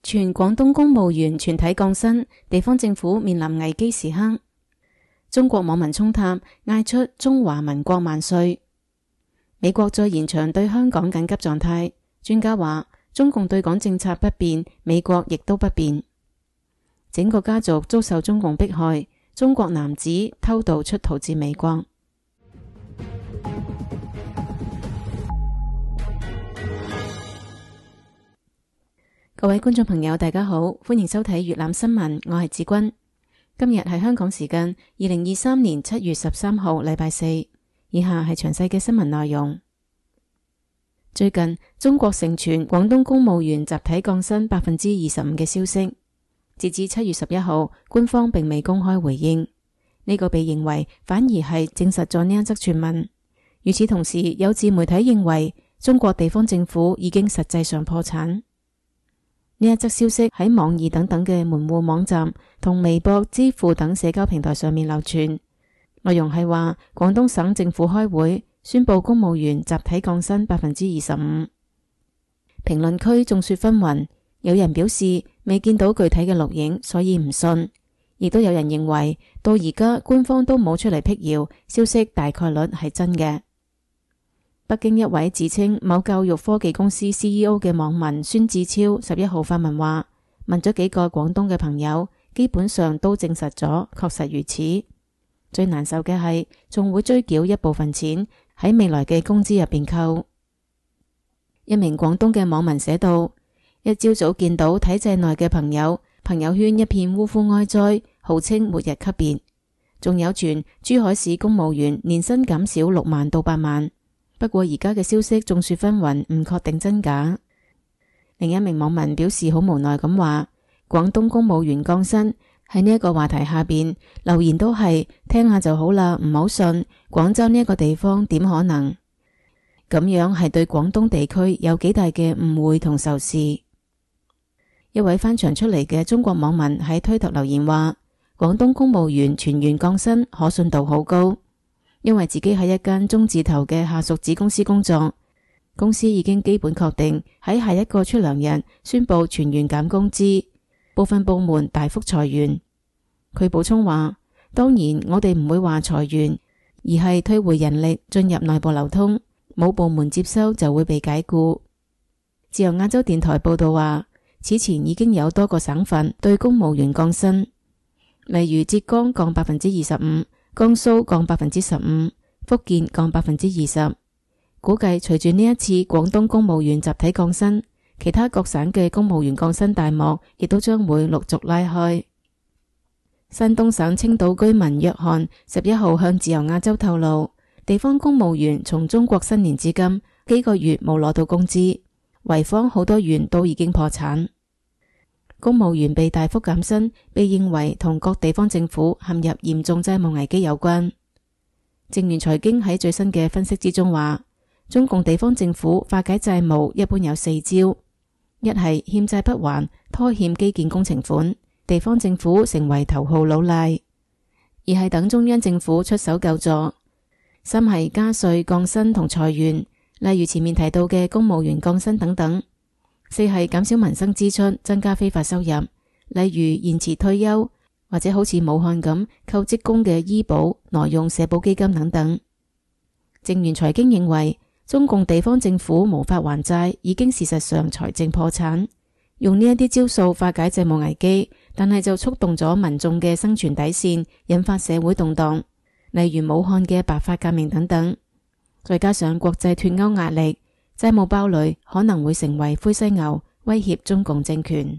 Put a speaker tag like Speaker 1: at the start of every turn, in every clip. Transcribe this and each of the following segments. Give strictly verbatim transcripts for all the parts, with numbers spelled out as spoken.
Speaker 1: 全廣東公務員全體降薪，地方政府面臨危機時刻。中國網民衝塔嗌出中華民國萬歲。美國再延長對香港緊急狀態，專家話中共對港政策不變，美國亦都不變。整個家族遭受中共迫害，中國男子偷渡出逃至美國。各位觀眾朋友大家好，歡迎收睇粵覽新聞，我係子君。今日係香港時間二零二三年七月十三號禮拜四，以下係詳細嘅新聞內容。最近中國盛傳廣東公務員集體降薪百分之二十五嘅消息，截至七月十一號，官方並未公開回應。呢個被認為反而係證實咗呢一則傳聞。與此同時，有自媒體認為中國地方政府已經實際上破產。呢一則消息喺網易等等嘅門戶網站同微博、知乎等社交平台上面流傳，內容係話廣東省政府開會宣布公務員集體降薪百分之二十五。評論區眾說紛紜，有人表示未見到具體嘅錄影，所以唔信，亦都有人認為到而家官方都冇出嚟闢謠，消息大概率係真嘅。北京一位自稱某教育科技公司 C E O 嘅網民孫志超十一號發文話，問咗幾個廣東嘅朋友，基本上都證實咗，確實如此。最難受嘅係仲會追繳一部分錢喺未來嘅工資入邊扣。一名廣東嘅網民寫道，一朝早見到體制內嘅朋友朋友圈一片嗚呼哀哉，號稱末日級別，仲有傳珠海市公務員年薪減少六萬到八萬。不過而家嘅消息眾說紛紜，唔確定真假。另一名網民表示好無奈咁話，廣東公務員降薪喺呢一個話題下邊留言都係聽下就好啦，唔好信，廣州呢一個地方點可能？咁樣係對廣東地區有幾大嘅誤會同仇視。一位翻牆出嚟嘅中國網民喺推特留言話，廣東公務員全員降薪可信度好高。因為自己喺一間中字頭嘅下屬子公司工作，公司已經基本確定喺下一個出糧日宣布全員減工資，部分部門大幅裁員。佢補充話，當然我哋唔會話裁員，而係退回人力進入內部流通，冇部門接收就會被解僱。自由亞洲電台報道話，此前已經有多個省份對公務員降薪，例如浙江降百分之二十五。江蘇降百分之十五，福建降百分之二十。估計隨住呢一次廣東公務員集體降薪，其他各省嘅公務員降薪大幕亦都將會陸續拉開。山東省青島居民約翰十一號向自由亞洲透露，地方公務員從中國新年至今幾個月冇攞到工資，濰坊好多縣都已經破產。公務員被大幅減薪，被認為同各地方政府陷入嚴重債務危機有關。正源財經喺最新嘅分析之中話，中共地方政府化解債務一般有四招：一係欠債不還，拖欠基建工程款，地方政府成為頭號老賴；二係等中央政府出手救助；三係加稅、降薪同裁員，例如前面提到嘅公務員降薪等等。四係減少民生支出，增加非法收入，例如延遲退休，或者好似武漢咁扣職工嘅醫保、挪用社保基金等等。正源財經認為，中共地方政府無法還債，已經事實上財政破產，用呢一啲招數化解債務危機，但係就觸動咗民眾嘅生存底線，引發社會動盪，例如武漢嘅白髮革命等等。再加上國際脫歐壓力，債務爆雷可能會成為灰犀牛，威脅中共政權。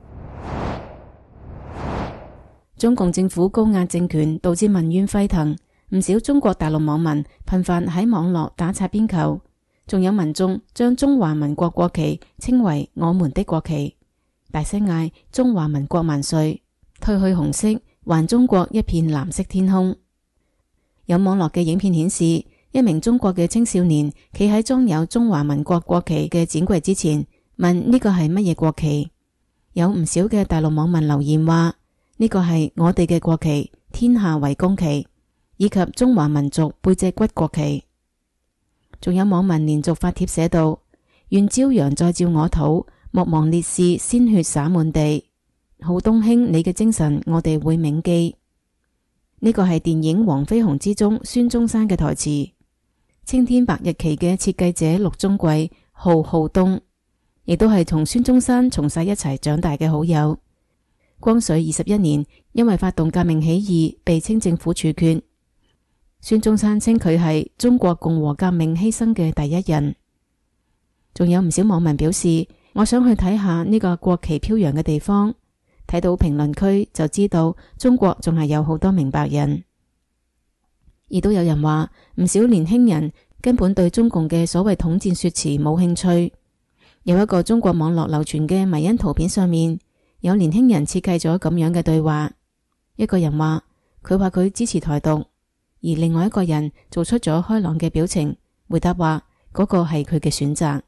Speaker 1: 中共政府高壓政權導致民怨沸騰，唔少中國大陸網民頻繁喺網絡打擦邊球，仲有民眾將中華民國國旗稱為我們的國旗，大聲嗌中華民國萬歲，褪去紅色，還中國一片藍色天空。有網絡嘅影片顯示，一名中國嘅青少年企喺裝有中華民國國旗嘅展櫃之前，問呢個係乜嘢國旗？有唔少嘅大陸網民留言話，呢個係我哋嘅國旗，天下為公旗，以及中華民族背脊骨國旗。仲有網民連續發帖寫道，願朝陽再照我肚， 莫忘烈士鮮血灑滿地，浩東兄你嘅精神我哋會銘記。呢個係電影《黃飛鴻》之中孫中山嘅台詞。青天白日旗嘅設計者陸中貴號浩東，亦都係同孫中山從細一齊長大嘅好友。光緒二十一年，因為發動革命起義，被清政府處決。孫中山稱佢係中國共和革命犧牲嘅第一人。仲有唔少網民表示，我想去睇下呢個國旗飄揚嘅地方。睇到評論區就知道中國仲係有好多明白人。亦都有人話，唔少年輕人根本對中共嘅所謂統戰說辭冇興趣。有一個中國網絡流傳嘅迷因圖片上面，有年輕人設計咗咁樣嘅對話。一個人話佢話佢支持台獨，而另外一個人做出咗開朗嘅表情，回答話嗰個係佢嘅選擇。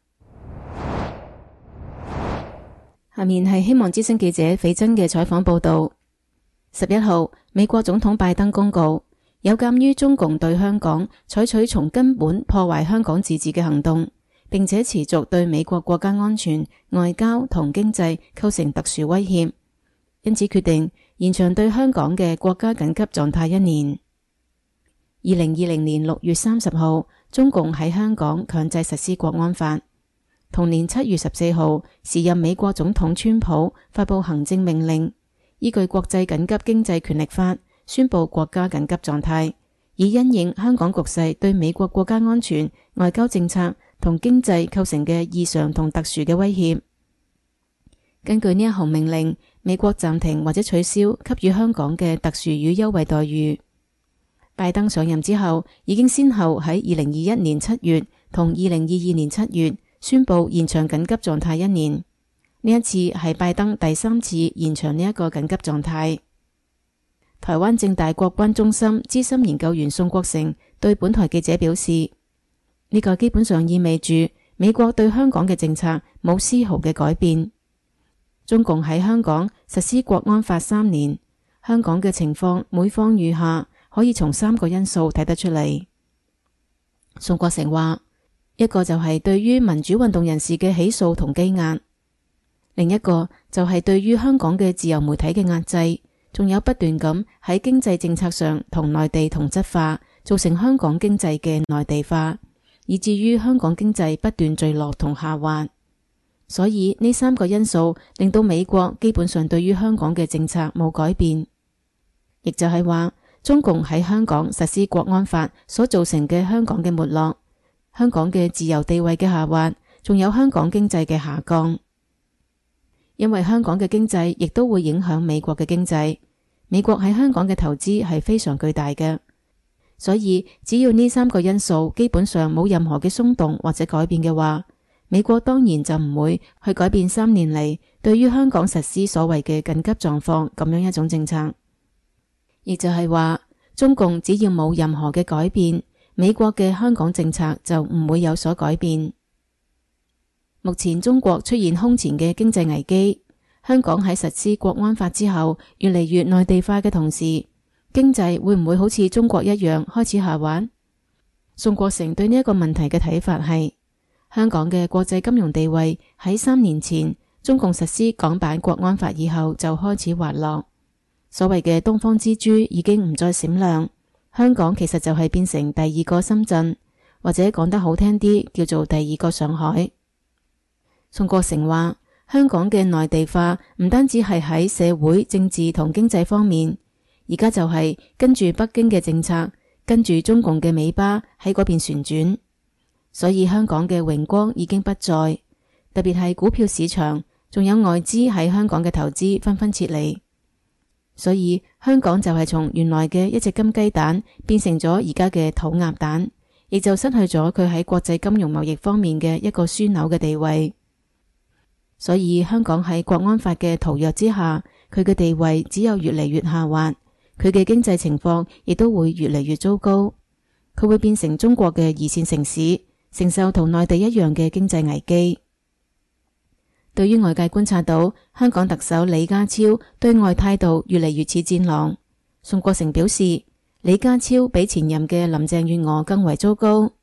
Speaker 1: 下面係希望之聲記者斐真嘅採訪報道。十一號，美國總統拜登公告，有鑒於中共對香港採取從根本破壞香港自治嘅行動，並且持續對美國國家安全、外交同經濟構成特殊威脅，因此決定延長對香港嘅國家緊急狀態一年。二零二零年六月三十號，中共喺香港強制實施國安法。同年七月十四號，時任美國總統川普發佈行政命令，依據國際緊急經濟權力法，宣布國家緊急狀態，以因應香港局勢對美國國家安全、外交政策同經濟構成嘅異常同特殊嘅威脅。根據呢一項命令，美國暫停或者取消給予香港嘅特殊與優惠待遇。拜登上任之後，已經先後喺二零二一年七月同二零二二年七月宣布延長緊急狀態一年。呢一次係拜登第三次延長呢一個緊急狀態。台灣政大國關中心資深研究員宋國成對本台記者表示，呢個基本上意味住美國對香港嘅政策冇絲毫嘅改變。中共喺香港實施國安法三年，香港嘅情況每況愈下，可以從三個因素睇得出嚟。宋國成話，一個就係對於民主運動人士嘅起訴同羈押，另一個就係對於香港嘅自由媒體嘅壓制，仲有不斷咁喺經濟政策上同內地同質化，造成香港經濟嘅內地化，以至於香港經濟不斷墜落同下滑。所以呢三個因素令到美國基本上對於香港嘅政策冇改變，亦就係話中共喺香港實施國安法所造成嘅香港嘅沒落，香港嘅自由地位嘅下滑，仲有香港經濟嘅下降。因為香港嘅經濟亦都會影響美國嘅經濟，美國喺香港嘅投資係非常巨大嘅，所以只要呢三個因素基本上冇任何嘅鬆動或者改變嘅話，美國當然就唔會去改變三年嚟對於香港實施所謂嘅緊急狀況咁樣一種政策。亦就係話，中共只要冇任何嘅改變，美國嘅香港政策就唔會有所改變。目前中國出現空前嘅經濟危機，香港喺實施國安法之後越嚟越內地化嘅同時，經濟會唔會好似中國一樣開始下滑？宋國成對呢一個問題嘅睇法係，香港嘅國際金融地位喺三年前中共實施港版國安法以後就開始滑落，所謂嘅東方之珠已經唔再閃亮，香港其實就係變成第二個深圳，或者講得好聽啲叫做第二個上海。宋國成話，香港嘅內地化唔單止係喺社會、政治同經濟方面，而家就係跟住北京嘅政策，跟住中共嘅尾巴喺嗰邊旋轉，所以香港嘅榮光已經不在，特別係股票市場，仲有外資喺香港嘅投資紛紛撤離，所以香港就係從原來嘅一隻金雞蛋變成咗而家嘅土鴨蛋，亦就失去咗佢喺國際金融貿易方面嘅一個樞紐嘅地位。所以香港喺國安法嘅屠虐之下，佢嘅地位只有越嚟越下滑，佢嘅經濟情況亦都會越嚟越糟糕，佢會變成中國嘅二線城市，承受同內地一樣嘅經濟危機。對於外界觀察到香港特首李家超對外態度越嚟越似戰狼，宋國成表示，李家超比前任嘅林鄭月娥更為糟糕。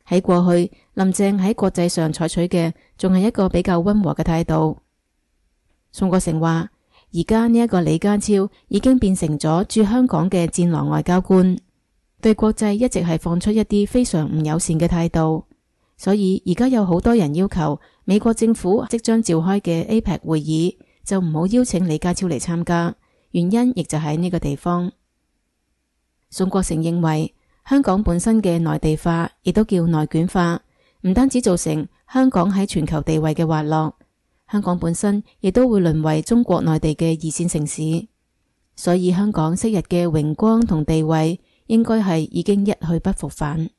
Speaker 1: 喺過去，林鄭喺國際上採取嘅仲係一個比較溫和嘅態度。宋國成話，而家呢一個李家超已經變成咗駐香港嘅戰狼外交官，對國際一直係放出一啲非常唔友善嘅態度，所以而家有好多人要求美國政府即將召開嘅 A P E C 會議就唔好邀請李家超嚟參加，原因亦就喺呢個地方。宋國成認為，香港本身嘅內地化亦都叫內卷化，唔單止造成香港喺全球地位嘅滑落，香港本身亦都會淪為中國內地嘅二線城市，所以香港昔日嘅榮光同地位應該係已經一去不復返。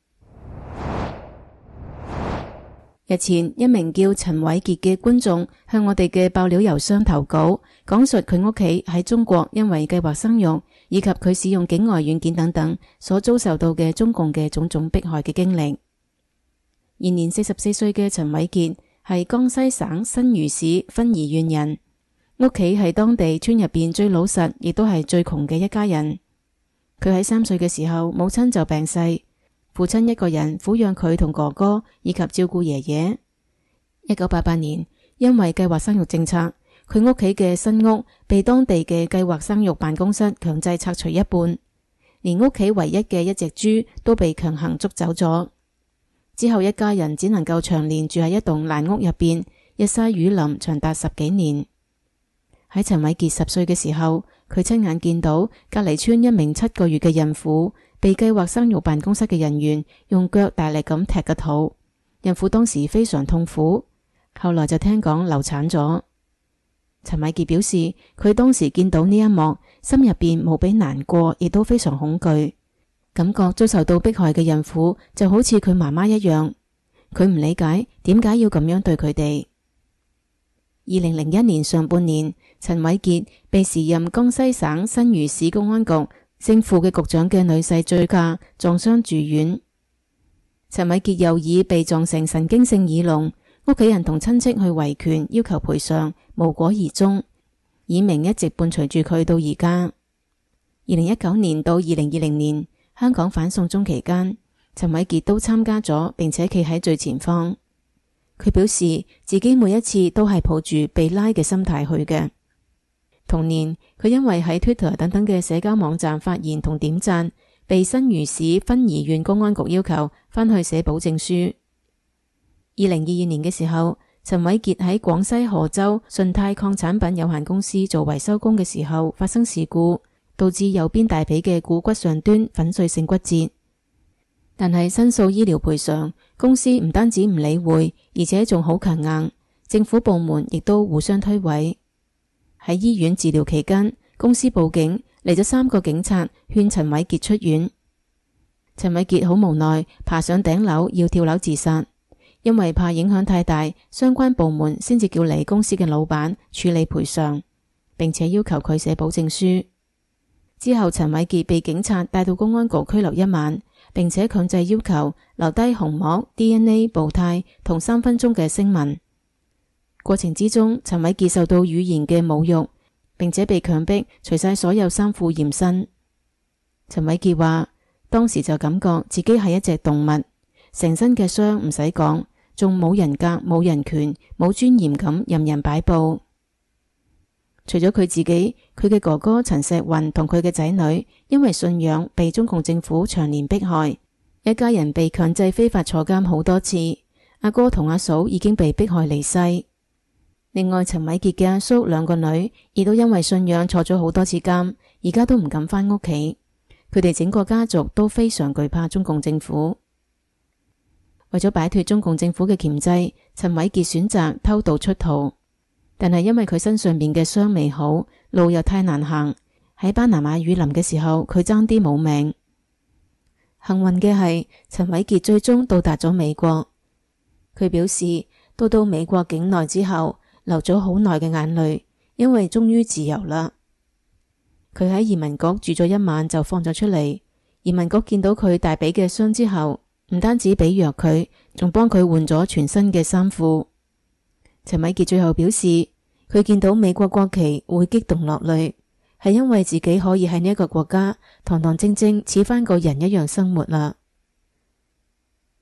Speaker 1: 日前，一名叫陳偉傑嘅觀眾向我哋嘅爆料郵箱投稿，講述佢屋企喺中國因為計劃生育以及佢使用境外軟件等等所遭受到嘅中共嘅種種迫害嘅經歷。現年四十四歲嘅陳偉傑係江西省新餘市汾宜縣人，屋企係當地村入邊最老實亦都係最窮嘅一家人。佢喺三歲嘅時候，母親就病逝，父親一個人撫養佢同哥哥以及照顧爺爺。一九八八年，因為計劃生育政策，佢屋企嘅新屋被當地嘅計劃生育辦公室強制拆除一半，連屋企唯一嘅一隻豬都被強行捉走咗。之後一家人只能夠長年住喺一棟爛屋入邊，日曬雨淋長達十幾年。喺陳偉傑十歲嘅時候，佢親眼見到隔離村一名七個月嘅孕婦被計劃生育辦公室嘅人員用腳大力咁踢個肚，孕婦當時非常痛苦，後來就聽講流產咗。陳偉傑表示，佢當時見到呢一幕，心入邊無比難過，亦都非常恐懼，感覺遭受到迫害嘅孕婦就好似佢媽媽一樣，佢唔理解點解要咁樣對佢哋。二零零一年上半年，陳偉傑被時任江西省新餘市公安局正副嘅局長嘅女婿醉駕撞傷住院。陳偉傑右耳被撞成神經性耳聾，屋企人同親戚去維權要求賠償，無果而終，耳鳴一直伴隨住佢到而家。二零一九年到二零二零年，香港反送中期間，陳偉傑都參加咗，並且企喺最前方。佢表示自己每一次都係抱住被拉嘅心態去嘅。同年，佢因為喺 Twitter 等等嘅社交網站發言同點讚，被新餘市汾宜縣公安局要求返去寫保證書。二零二二年嘅時候，陳偉傑喺廣西賀州順泰礦產品有限公司做維修工嘅時候發生事故，導致右邊大髀嘅股骨上端粉碎性骨折。但係申訴醫療賠償，公司唔單止唔理會，而且仲好強硬，政府部門亦都互相推諉。喺醫院治療期間，公司報警，嚟咗三個警察勸陳偉傑出院。陳偉傑好無奈，爬上頂樓要跳樓自殺，因為怕影響太大，相關部門先至叫嚟公司嘅老闆處理賠償，並且要求佢寫保證書。之後陳偉傑被警察帶到公安局拘留一晚，並且強制要求留低虹膜、D N A、步態同三分鐘嘅聲紋。過程之中，陳偉傑受到語言嘅侮辱，並且被強迫除晒所有衫褲驗身。陳偉傑話，當時就感覺自己係一隻動物，成身嘅傷唔使講，仲冇人格、冇人權、冇尊嚴咁任人擺布。除咗佢自己，佢嘅哥哥陳石雲同佢嘅仔女因為信仰被中共政府長年迫害，一家人被強制非法坐監好多次。阿哥同阿嫂已經被迫害離世。另外，陳偉傑嘅阿叔兩個女亦都因為信仰坐咗好多次監，而家都唔敢返屋企。佢哋整個家族都非常懼怕中共政府。為咗擺脫中共政府嘅鉗制，陳偉傑選擇偷渡出逃。但係因為佢身上面嘅傷未好，路又太難行，喺巴拿馬雨林嘅時候，佢爭啲冇命。幸運嘅係，陳偉傑最終到達咗美國。佢表示，到到美國境內之後，流咗好耐嘅眼淚，因為終於自由啦。佢喺移民局住咗一晚就放咗出嚟。移民局見到佢大髀嘅傷之後，唔單止俾藥佢，仲幫佢換咗全新嘅衫褲。陳偉傑最後表示，佢見到美國國旗會激動落淚，係因為自己可以喺呢一個國家堂堂正正似返個人一樣生活啦。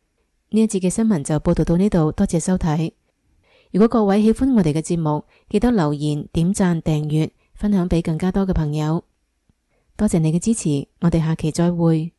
Speaker 1: 呢一節嘅新聞就報道到呢度，多謝收睇。如果各位喜歡我哋嘅節目，記得留言、點讚、訂閱、分享俾更加多嘅朋友。多謝你嘅支持，我哋下期再會。